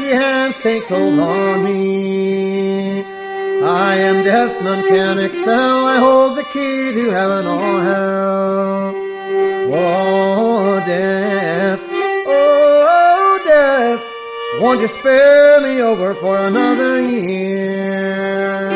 mighty hands takes hold on me. I am death, none can excel. I hold the key to heaven or hell. Oh, death, oh, death, won't you spare me over for another year?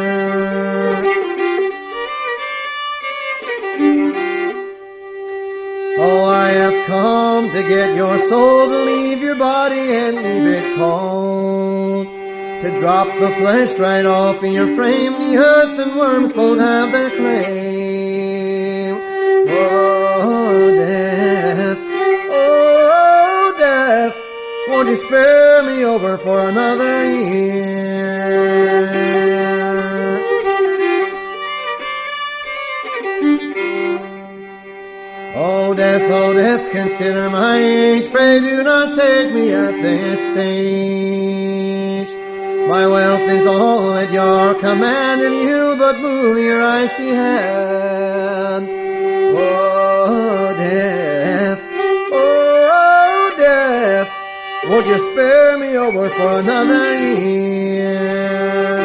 Oh, I have come to get your soul, to leave your body and leave it cold, to drop the flesh right off of your frame. The earth and worms both have their claim. Oh, death, oh, death, won't you spare me over for another year? Oh, death, consider my age. Pray do not take me at this stage. My wealth is all at your command. If you but move your icy hand. Oh, death, oh, death, won't you spare me over for another year?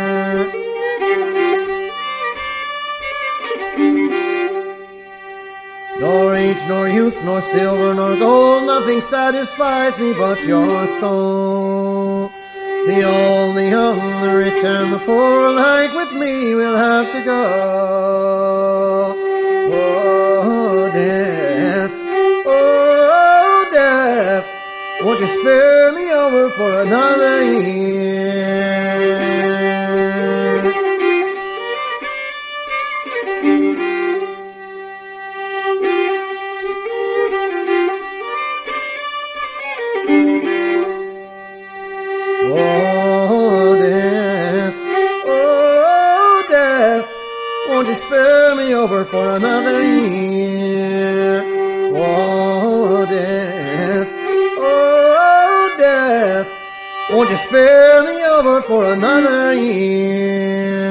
Nor age, nor youth, nor silver, nor gold, nothing satisfies me but your soul. The old, the young, the rich, and the poor alike with me will have to go. Oh, death, oh, death, won't you spare me over for another year? Oh, death, oh, death, won't you spare me over for another year? Oh, death, oh, death, won't you spare me over for another year?